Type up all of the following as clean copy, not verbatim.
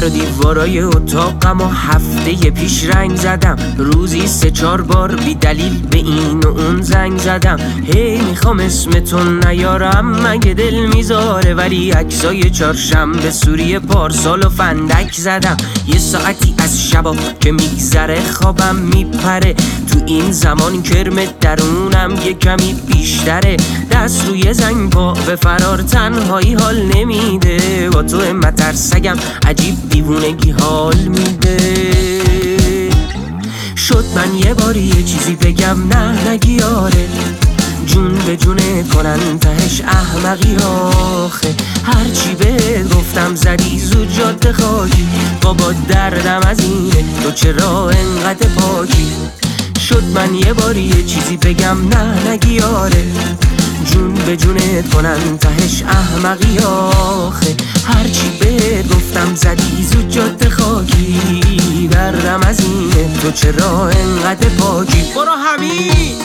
در و دیوارای اتاقم و هفته پیش رنگ زدم. روزی 3-4 بار بی دلیل به این و اون زنگ زدم. هی میخوام اسمتون نیارم مگه دل میذاره، ولی عکسای چهارشنبه سوری پارسال و فندک زدم. یه ساعتی از شبا که میگذره خوابم میپره، تو این زمان کرم درونم یه کمی بیشتره. دست روی زنگ پا به فرار تنهایی حال نمیده، با تو مترسگم عجیب دیوونگی حال میده. شد من یه باری یه چیزی بگم نه نگی آره، جون به جونه کنن تهش احمقی آخه. هرچی بهت گفتم زدی زود جاده خاکی، بابا دردم از اینه تو چرا انقدر پاکی. شد من یه باری یه چیزی بگم نه نگی آره، جون به جونت کنن تهش احمقی آخه. هرچی بهت گفتم زدی زود جاده خاکی، دردم از اینه تو چرا انقدر پاکی. برو همین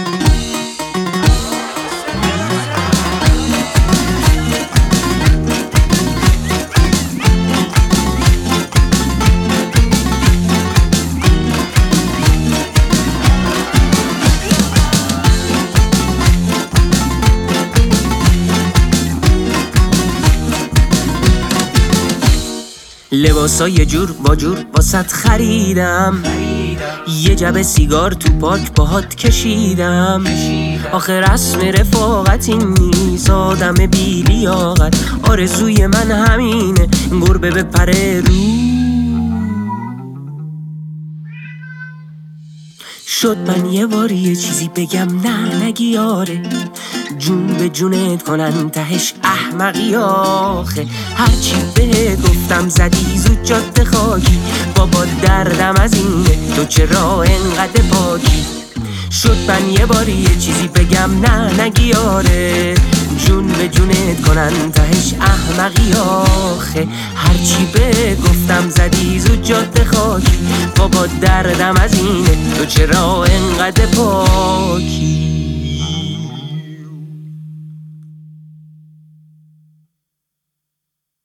لباسا یه جور با جور باست خریدم، یه جبه سیگار تو پارک باهات کشیدم. آخه رسم رفاقت این نیست آدم بی لیاقت، آرزوی من همینه گربه بپره رو. شد من یه باری یه چیزی بگم نه نگی آره، جون به جونت کنن تهش احمقی آخه. هرچی بهت گفتم زدی زود جاده خاکی، بابا دردم از اینه تو چرا انقدر پاکی. شد من یه باری یه چیزی بگم نه نگی آره، جون به جونت کنن تهش احمقی آخه. هرچی بهت گفتم زدی زود جاده خاکی، بابا دردم از اینه تو چرا انقدر پاکی.